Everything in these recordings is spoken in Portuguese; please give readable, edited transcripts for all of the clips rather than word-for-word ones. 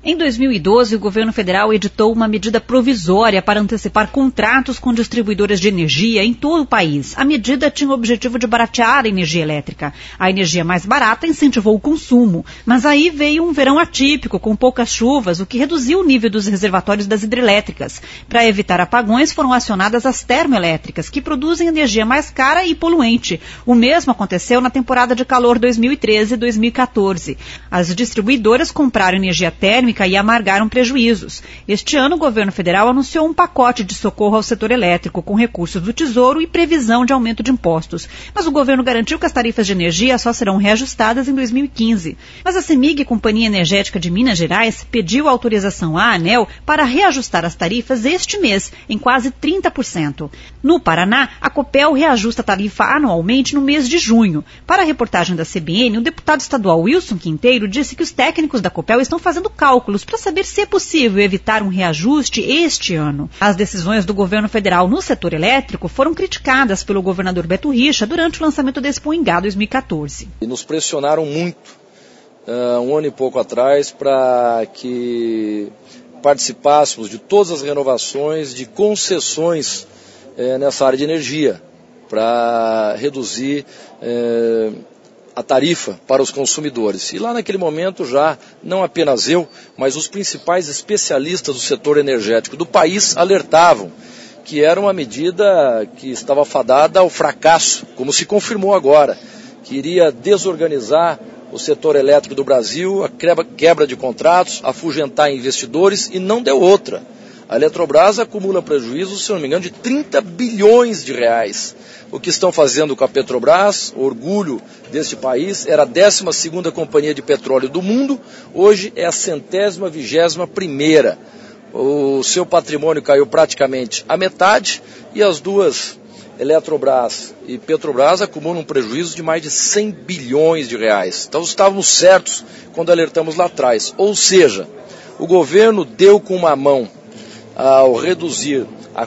Em 2012, o governo federal editou uma medida provisória para antecipar contratos com distribuidoras de energia em todo o país. A medida tinha o objetivo de baratear a energia elétrica. A energia mais barata incentivou o consumo, mas aí veio um verão atípico, com poucas chuvas, o que reduziu o nível dos reservatórios das hidrelétricas. Para evitar apagões, foram acionadas as termoelétricas, que produzem energia mais cara e poluente. O mesmo aconteceu na temporada de calor 2013 e 2014. As distribuidoras compraram energia térmica e amargaram prejuízos. Este ano, o governo federal anunciou um pacote de socorro ao setor elétrico, com recursos do Tesouro e previsão de aumento de impostos. Mas o governo garantiu que as tarifas de energia só serão reajustadas em 2015. Mas a CEMIG, Companhia Energética de Minas Gerais, pediu autorização à ANEEL para reajustar as tarifas este mês, em quase 30%. No Paraná, a Copel reajusta a tarifa anualmente no mês de junho. Para a reportagem da CBN, o deputado estadual Wilson Quinteiro disse que os técnicos da Copel estão fazendo cálculos para saber se é possível evitar um reajuste este ano. As decisões do governo federal no setor elétrico foram criticadas pelo governador Beto Richa durante o lançamento da Expo Ingá 2014. E nos pressionaram muito, um ano e pouco atrás, para que participássemos de todas as renovações, de concessões nessa área de energia, para reduzir a tarifa para os consumidores. E lá naquele momento já, não apenas eu, mas os principais especialistas do setor energético do país alertavam que era uma medida que estava fadada ao fracasso, como se confirmou agora, que iria desorganizar o setor elétrico do Brasil, a quebra de contratos, afugentar investidores, e não deu outra. A Eletrobras acumula prejuízos, se não me engano, de 30 bilhões de reais. O que estão fazendo com a Petrobras, orgulho deste país, era a 12ª companhia de petróleo do mundo, hoje é a 121ª. O seu patrimônio caiu praticamente à metade e as duas, Eletrobras e Petrobras, acumulam um prejuízo de mais de 100 bilhões de reais. Então estávamos certos quando alertamos lá atrás. Ou seja, o governo deu com uma mão ao reduzir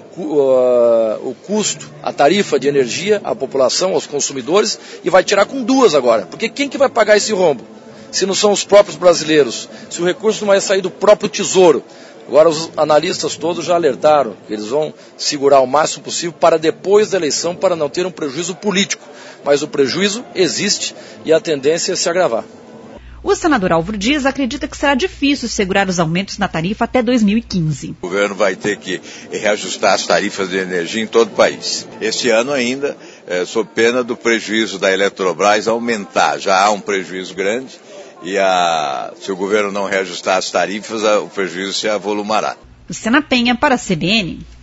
o custo, a tarifa de energia à população, aos consumidores, e vai tirar com duas agora. Porque quem que vai pagar esse rombo? Se não são os próprios brasileiros, se o recurso não vai sair do próprio Tesouro. Agora os analistas todos já alertaram que eles vão segurar o máximo possível para depois da eleição, para não ter um prejuízo político. Mas o prejuízo existe e a tendência é se agravar. O senador Álvaro Dias acredita que será difícil segurar os aumentos na tarifa até 2015. O governo vai ter que reajustar as tarifas de energia em todo o país. Este ano ainda, sob pena do prejuízo da Eletrobras aumentar. Já há um prejuízo grande e se o governo não reajustar as tarifas, o prejuízo se avolumará. Luciana Penha para a CBN.